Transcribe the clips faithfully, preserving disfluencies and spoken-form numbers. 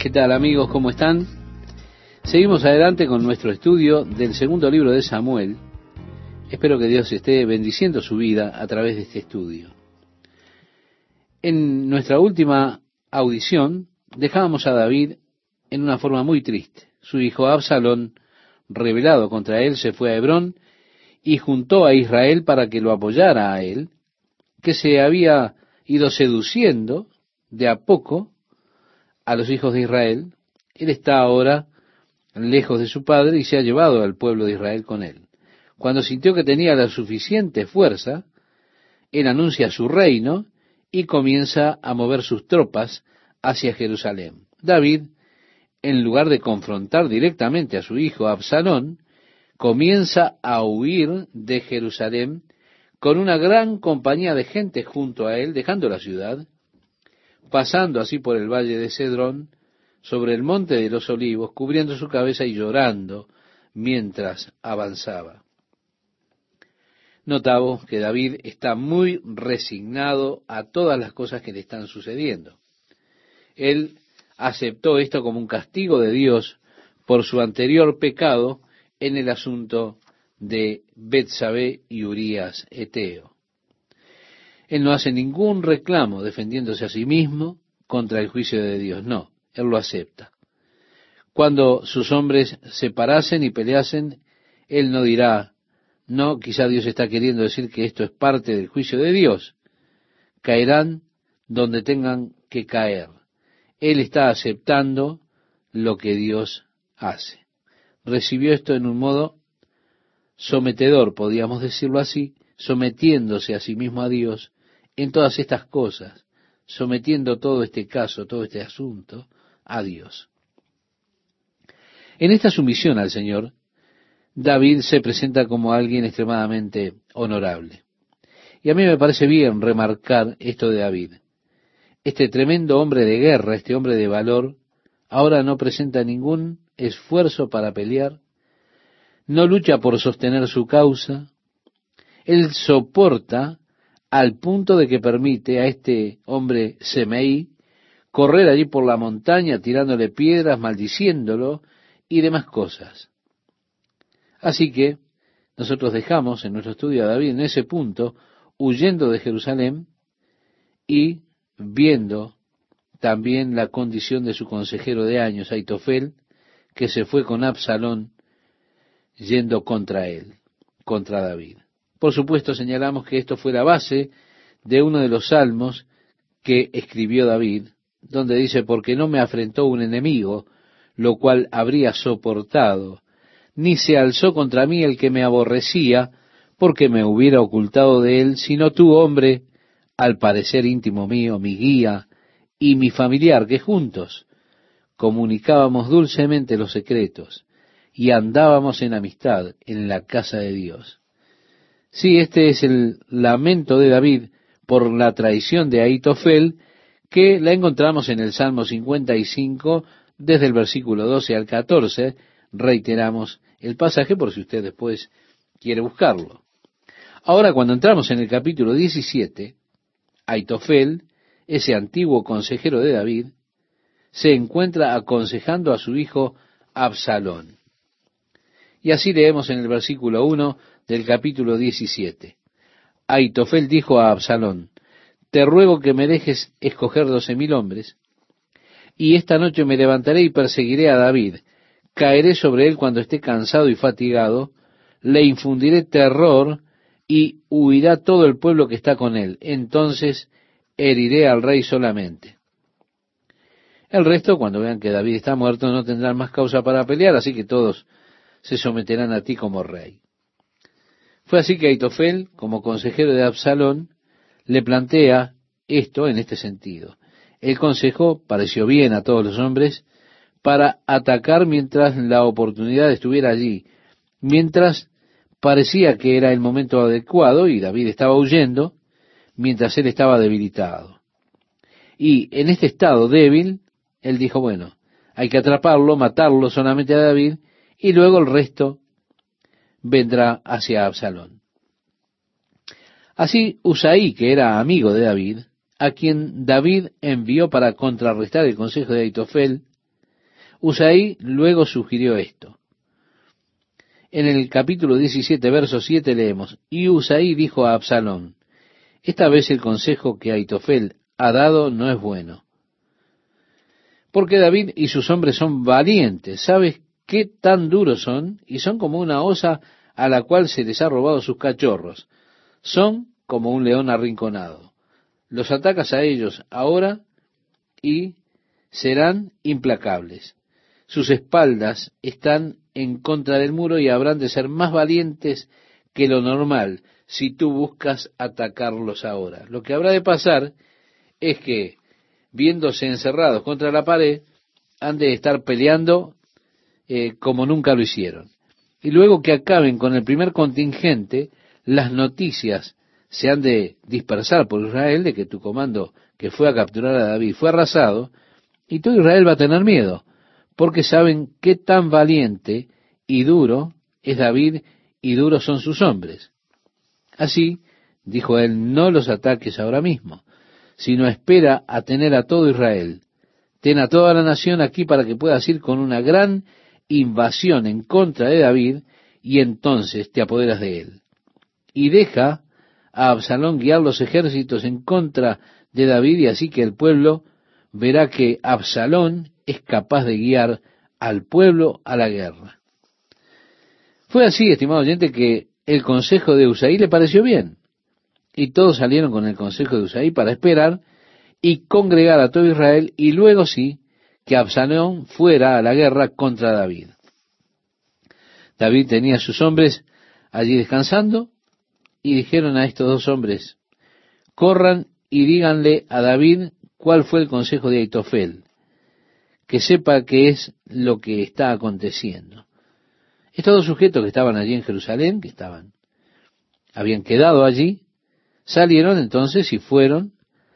¿Qué tal, amigos? ¿Cómo están? Seguimos adelante con nuestro estudio del segundo libro de Samuel. Espero que Dios esté bendiciendo su vida a través de este estudio. En nuestra última audición dejábamos a David en una forma muy triste. Su hijo Absalón, rebelado contra él, se fue a Hebrón y juntó a Israel para que lo apoyara a él, que se había ido seduciendo de a poco a los hijos de Israel. Él está ahora lejos de su padre y se ha llevado al pueblo de Israel con él. Cuando sintió que tenía la suficiente fuerza, él anuncia su reino y comienza a mover sus tropas hacia Jerusalén. David, en lugar de confrontar directamente a su hijo Absalón, comienza a huir de Jerusalén con una gran compañía de gente junto a él, dejando la ciudad, pasando así por el valle de Cedrón, sobre el monte de los olivos, cubriendo su cabeza y llorando mientras avanzaba. Notamos que David está muy resignado a todas las cosas que le están sucediendo. Él aceptó esto como un castigo de Dios por su anterior pecado en el asunto de Betsabé y Urías Eteo. Él no hace ningún reclamo defendiéndose a sí mismo contra el juicio de Dios, no, él lo acepta. Cuando sus hombres se parasen y peleasen, él no dirá, no, quizá Dios está queriendo decir que esto es parte del juicio de Dios. Caerán donde tengan que caer. Él está aceptando lo que Dios hace. Recibió esto en un modo sometedor, podríamos decirlo así, sometiéndose a sí mismo a Dios en todas estas cosas, sometiendo todo este caso, todo este asunto a Dios. En esta sumisión al Señor, David se presenta como alguien extremadamente honorable. Y a mí me parece bien remarcar esto de David. Este tremendo hombre de guerra, este hombre de valor, ahora no presenta ningún esfuerzo para pelear, no lucha por sostener su causa. Él soporta al punto de que permite a este hombre Semei correr allí por la montaña tirándole piedras, maldiciéndolo y demás cosas. Así que nosotros dejamos en nuestro estudio a David en ese punto, huyendo de Jerusalén y viendo también la condición de su consejero de años, Aitofel, que se fue con Absalón yendo contra él, contra David. Por supuesto, señalamos que esto fue la base de uno de los salmos que escribió David, donde dice, porque no me afrentó un enemigo, lo cual habría soportado, ni se alzó contra mí el que me aborrecía, porque me hubiera ocultado de él, sino tú, hombre, al parecer íntimo mío, mi guía y mi familiar, que juntos comunicábamos dulcemente los secretos y andábamos en amistad en la casa de Dios. Sí, este es el lamento de David por la traición de Aitofel, que la encontramos en el Salmo cincuenta y cinco, desde el versículo doce al catorce. Reiteramos el pasaje por si usted después quiere buscarlo. Ahora, cuando entramos en el capítulo diecisiete, Aitofel, ese antiguo consejero de David, se encuentra aconsejando a su hijo Absalón. Y así leemos en el versículo uno del capítulo diecisiete. Aitofel dijo a Absalón, te ruego que me dejes escoger doce mil hombres, y esta noche me levantaré y perseguiré a David. Caeré sobre él cuando esté cansado y fatigado, le infundiré terror y huirá todo el pueblo que está con él. Entonces heriré al rey solamente. El resto, cuando vean que David está muerto, no tendrán más causa para pelear, así que todos se someterán a ti como rey. Fue así que Aitofel, como consejero de Absalón, le plantea esto en este sentido. El consejo pareció bien a todos los hombres para atacar mientras la oportunidad estuviera allí, mientras parecía que era el momento adecuado y David estaba huyendo, mientras él estaba debilitado. Y en este estado débil, él dijo, bueno, hay que atraparlo, matarlo solamente a David, y luego el resto vendrá hacia Absalón. Así, Usaí, que era amigo de David, a quien David envió para contrarrestar el consejo de Aitofel, Usaí luego sugirió esto. En el capítulo diecisiete, verso siete leemos, y Usaí dijo a Absalón, esta vez el consejo que Aitofel ha dado no es bueno. Porque David y sus hombres son valientes. ¿Sabes qué tan duros son? Y son como una osa a la cual se les ha robado sus cachorros. Son como un león arrinconado. Los atacas a ellos ahora y serán implacables. Sus espaldas están en contra del muro y habrán de ser más valientes que lo normal si tú buscas atacarlos ahora. Lo que habrá de pasar es que, viéndose encerrados contra la pared, han de estar peleando eh, como nunca lo hicieron. Y luego que acaben con el primer contingente, las noticias se han de dispersar por Israel de que tu comando que fue a capturar a David fue arrasado, y todo Israel va a tener miedo, porque saben qué tan valiente y duro es David y duros son sus hombres. Así, dijo él, no los ataques ahora mismo, sino espera a tener a todo Israel. Ten a toda la nación aquí para que puedas ir con una gran invasión en contra de David, y entonces te apoderas de él. Y deja a Absalón guiar los ejércitos en contra de David, y así que el pueblo verá que Absalón es capaz de guiar al pueblo a la guerra. Fue así, estimado oyente, que el consejo de Usaí le pareció bien, y todos salieron con el consejo de Usaí para esperar y congregar a todo Israel, y luego sí, que Absalón fuera a la guerra contra David. David tenía a sus hombres allí descansando, y dijeron a estos dos hombres, corran y díganle a David cuál fue el consejo de Aitofel, que sepa qué es lo que está aconteciendo. Estos dos sujetos que estaban allí en Jerusalén, que estaban, habían quedado allí, salieron entonces y fueron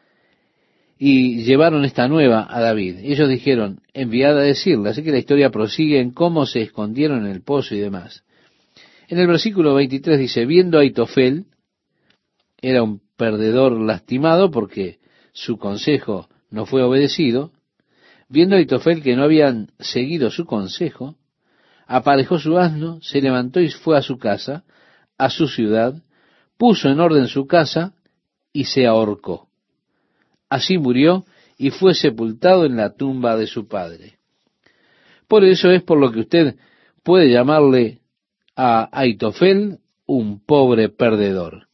y llevaron esta nueva a David. Ellos dijeron, enviad a decirle. Así que la historia prosigue en cómo se escondieron en el pozo y demás. En el versículo veintitrés dice, viendo a Aitofel, era un perdedor lastimado porque su consejo no fue obedecido, viendo a Aitofel que no habían seguido su consejo, aparejó su asno, se levantó y fue a su casa, a su ciudad, puso en orden su casa y se ahorcó. Así murió y fue sepultado en la tumba de su padre. Por eso es por lo que usted puede llamarle a Aitofel un pobre perdedor.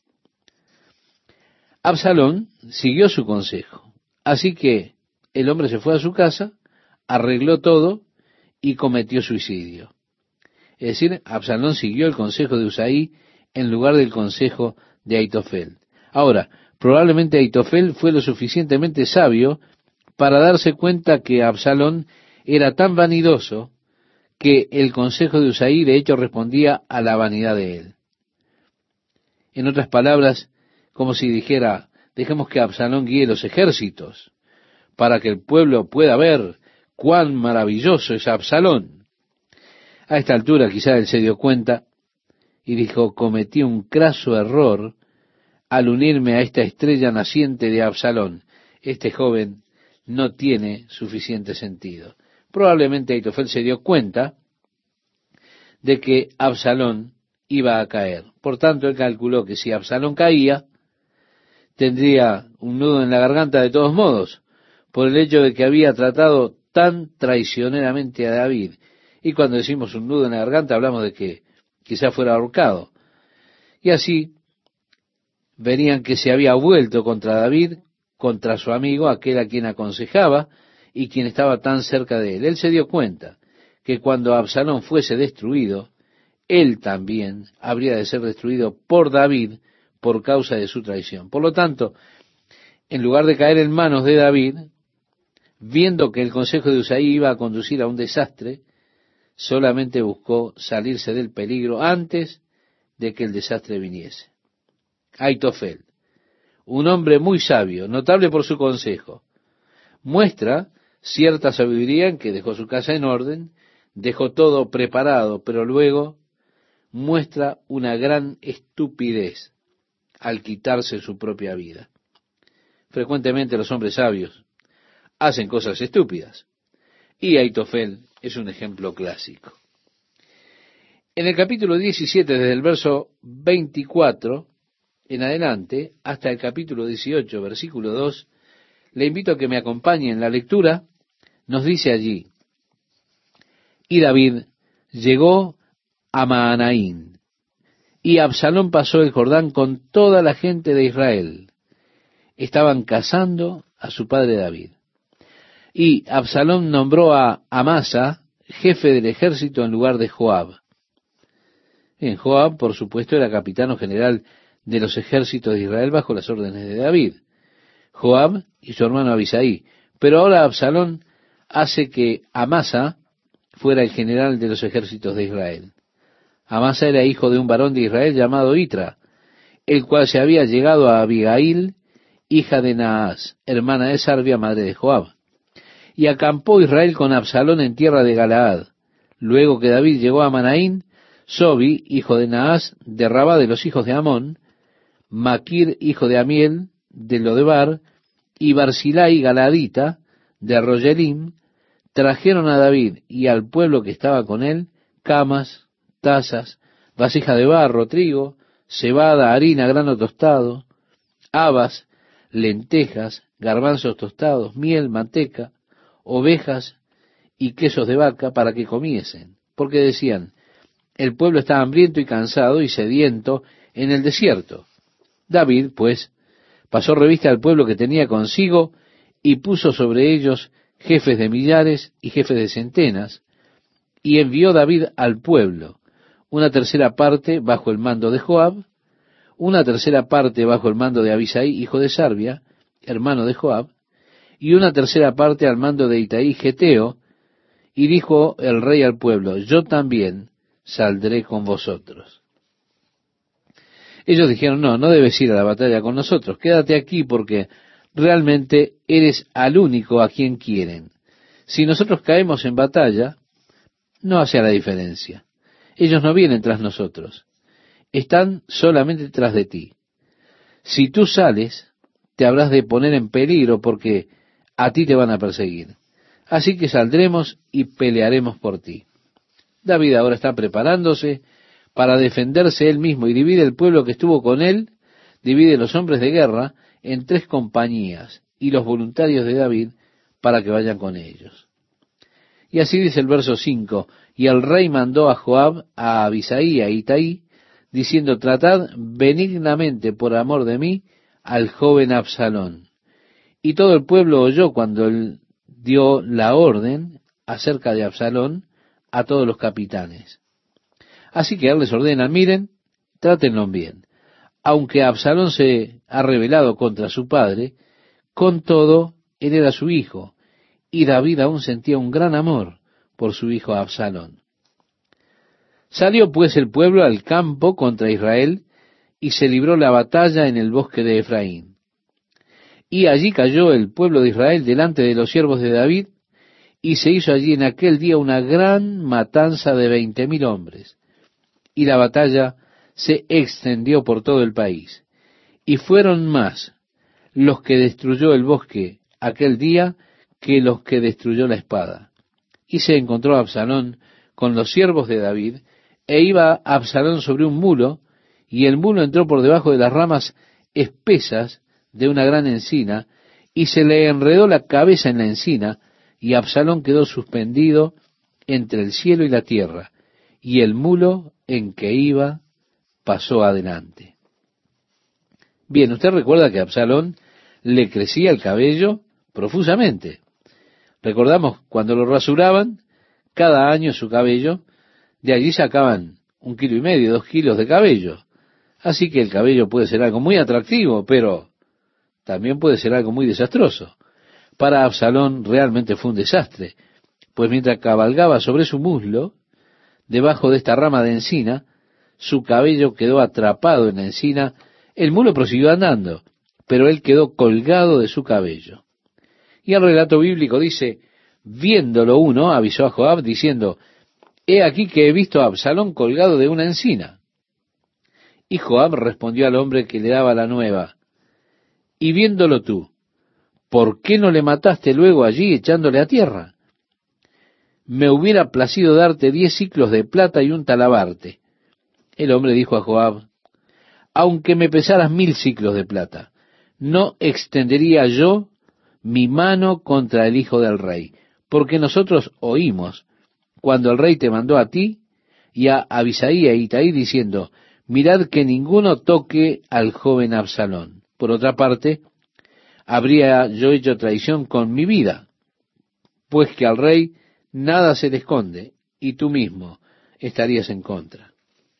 Absalón siguió su consejo, así que el hombre se fue a su casa, arregló todo y cometió suicidio. Es decir, Absalón siguió el consejo de Usaí en lugar del consejo de Aitofel. Ahora, probablemente Aitofel fue lo suficientemente sabio para darse cuenta que Absalón era tan vanidoso que el consejo de Usaí de hecho respondía a la vanidad de él. En otras palabras, como si dijera, dejemos que Absalón guíe los ejércitos para que el pueblo pueda ver cuán maravilloso es Absalón. A esta altura quizá él se dio cuenta y dijo, cometí un craso error al unirme a esta estrella naciente de Absalón. Este joven no tiene suficiente sentido. Probablemente Aitofel se dio cuenta de que Absalón iba a caer. Por tanto, él calculó que si Absalón caía, tendría un nudo en la garganta de todos modos, por el hecho de que había tratado tan traicioneramente a David. Y cuando decimos un nudo en la garganta, hablamos de que quizá fuera ahorcado. Y así verían que se había vuelto contra David, contra su amigo, aquel a quien aconsejaba y quien estaba tan cerca de él. Él se dio cuenta que cuando Absalón fuese destruido, él también habría de ser destruido por David por causa de su traición. Por lo tanto, en lugar de caer en manos de David, viendo que el consejo de Usaí iba a conducir a un desastre, solamente buscó salirse del peligro antes de que el desastre viniese. Aitofel, un hombre muy sabio, notable por su consejo, muestra cierta sabiduría en que dejó su casa en orden, dejó todo preparado, pero luego muestra una gran estupidez al quitarse su propia vida. Frecuentemente los hombres sabios hacen cosas estúpidas. Y Aitofel es un ejemplo clásico. En el capítulo diecisiete, desde el verso veinticuatro en adelante, hasta el capítulo dieciocho, versículo dos, le invito a que me acompañe en la lectura. Nos dice allí: y David llegó a Mahanaim, y Absalón pasó el Jordán con toda la gente de Israel. Estaban cazando a su padre David. Y Absalón nombró a Amasa jefe del ejército en lugar de Joab. En Joab, por supuesto, era capitán o general de los ejércitos de Israel bajo las órdenes de David. Joab y su hermano Abisaí. Pero ahora Absalón hace que Amasa fuera el general de los ejércitos de Israel. Amasa era hijo de un varón de Israel llamado Itra, el cual se había llegado a Abigail, hija de Naas, hermana de Sarbia, madre de Joab. Y acampó Israel con Absalón en tierra de Galaad. Luego que David llegó a Manaín, Sobi, hijo de Naas, de Rabá de los hijos de Amón, Maquir, hijo de Amiel, de Lodebar, y Barzilai Galadita, de Rogelim, trajeron a David y al pueblo que estaba con él camas, tazas, vasija de barro, trigo, cebada, harina, grano tostado, habas, lentejas, garbanzos tostados, miel, manteca, ovejas y quesos de vaca para que comiesen, porque decían: el pueblo está hambriento y cansado y sediento en el desierto. David, pues, pasó revista al pueblo que tenía consigo y puso sobre ellos jefes de millares y jefes de centenas, y envió David al pueblo una tercera parte bajo el mando de Joab, una tercera parte bajo el mando de Abisaí, hijo de Sarbia, hermano de Joab, y una tercera parte al mando de Itaí Geteo, y dijo el rey al pueblo: yo también saldré con vosotros. Ellos dijeron: no, no debes ir a la batalla con nosotros, quédate aquí porque realmente eres al único a quien quieren. Si nosotros caemos en batalla, no hace la diferencia. Ellos no vienen tras nosotros, están solamente tras de ti. Si tú sales, te habrás de poner en peligro porque a ti te van a perseguir. Así que saldremos y pelearemos por ti. David ahora está preparándose para defenderse él mismo y divide el pueblo que estuvo con él, divide los hombres de guerra en tres compañías y los voluntarios de David para que vayan con ellos. Y así dice el verso cinco: y el rey mandó a Joab, a Abisaí y a Itaí, diciendo: tratad benignamente por amor de mí al joven Absalón. Y todo el pueblo oyó cuando él dio la orden acerca de Absalón a todos los capitanes. Así que él les ordena: miren, trátenlo bien. Aunque Absalón se ha rebelado contra su padre, con todo él era su hijo, y David aún sentía un gran amor por su hijo Absalón. Salió pues el pueblo al campo contra Israel, y se libró la batalla en el bosque de Efraín. Y allí cayó el pueblo de Israel delante de los siervos de David, y se hizo allí en aquel día una gran matanza de veinte mil hombres. Y la batalla se extendió por todo el país. Y fueron más los que destruyó el bosque aquel día que los que destruyó la espada. Y se encontró Absalón con los siervos de David, e iba Absalón sobre un mulo, y el mulo entró por debajo de las ramas espesas de una gran encina, y se le enredó la cabeza en la encina, y Absalón quedó suspendido entre el cielo y la tierra, y el mulo en que iba pasó adelante. Bien, usted recuerda que a Absalón le crecía el cabello profusamente. Recordamos cuando lo rasuraban, cada año su cabello, de allí sacaban un kilo y medio, dos kilos de cabello. Así que el cabello puede ser algo muy atractivo, pero también puede ser algo muy desastroso. Para Absalón realmente fue un desastre, pues mientras cabalgaba sobre su muslo, debajo de esta rama de encina, su cabello quedó atrapado en la encina. El mulo prosiguió andando, pero él quedó colgado de su cabello. Y el relato bíblico dice: viéndolo uno, avisó a Joab diciendo: he aquí que he visto a Absalón colgado de una encina. Y Joab respondió al hombre que le daba la nueva: y viéndolo tú, ¿por qué no le mataste luego allí echándole a tierra? me hubiera placido darte diez siclos de plata y un talabarte. El hombre dijo a Joab, aunque me pesaras mil siclos de plata, no extendería yo mi mano contra el hijo del rey, porque nosotros oímos cuando el rey te mandó a ti y a Abisaí e Itaí diciendo, mirad que ninguno toque al joven Absalón. Por otra parte, habría yo hecho traición con mi vida, pues que al rey nada se le esconde, y tú mismo estarías en contra.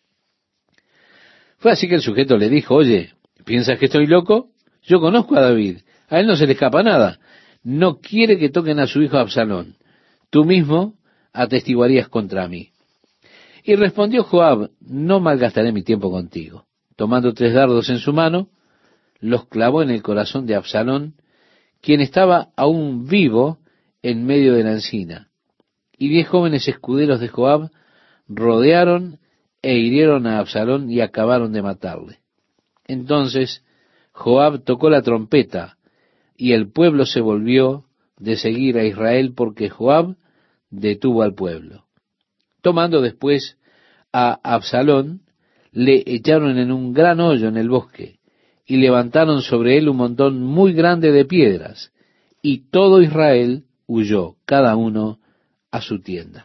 Fue así que el sujeto le dijo, oye, ¿piensas que estoy loco? Yo conozco a David, a él no se le escapa nada. No quiere que toquen a su hijo Absalón. Tú mismo atestiguarías contra mí. Y respondió Joab, no malgastaré mi tiempo contigo. Tomando tres dardos en su mano, los clavó en el corazón de Absalón, quien estaba aún vivo en medio de la encina. Y diez jóvenes escuderos de Joab rodearon e hirieron a Absalón y acabaron de matarle. Entonces Joab tocó la trompeta, y el pueblo se volvió de seguir a Israel, porque Joab detuvo al pueblo. Tomando después a Absalón, le echaron en un gran hoyo en el bosque, y levantaron sobre él un montón muy grande de piedras, y todo Israel huyó, cada uno a su tienda.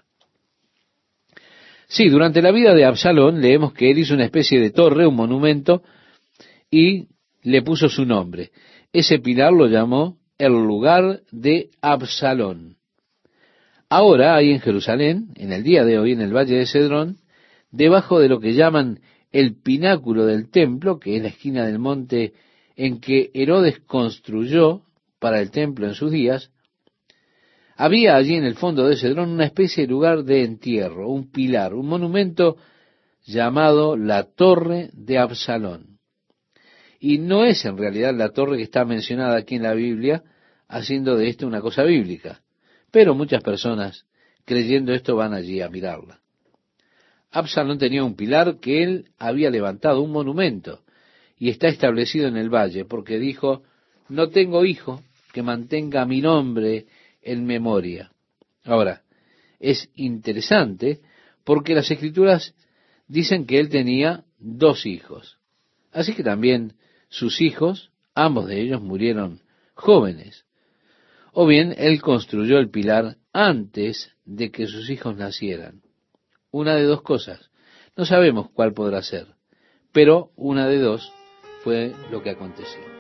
Sí, durante la vida de Absalón leemos que él hizo una especie de torre, un monumento, y le puso su nombre. Ese pilar lo llamó el lugar de Absalón. Ahora hay en Jerusalén, en el día de hoy, en el Valle de Cedrón, debajo de lo que llaman el pináculo del templo, que es la esquina del monte en que Herodes construyó para el templo en sus días, había allí en el fondo de Cedrón una especie de lugar de entierro, un pilar, un monumento llamado la Torre de Absalón. Y no es en realidad la torre que está mencionada aquí en la Biblia, haciendo de esto una cosa bíblica. Pero muchas personas, creyendo esto, van allí a mirarla. Absalón tenía un pilar que él había levantado, un monumento, y está establecido en el valle, porque dijo, no tengo hijo que mantenga mi nombre en memoria. Ahora, es interesante porque las Escrituras dicen que él tenía dos hijos. Así que también sus hijos, ambos de ellos murieron jóvenes. O bien él construyó el pilar antes de que sus hijos nacieran. Una de dos cosas. No sabemos cuál podrá ser, pero una de dos fue lo que aconteció.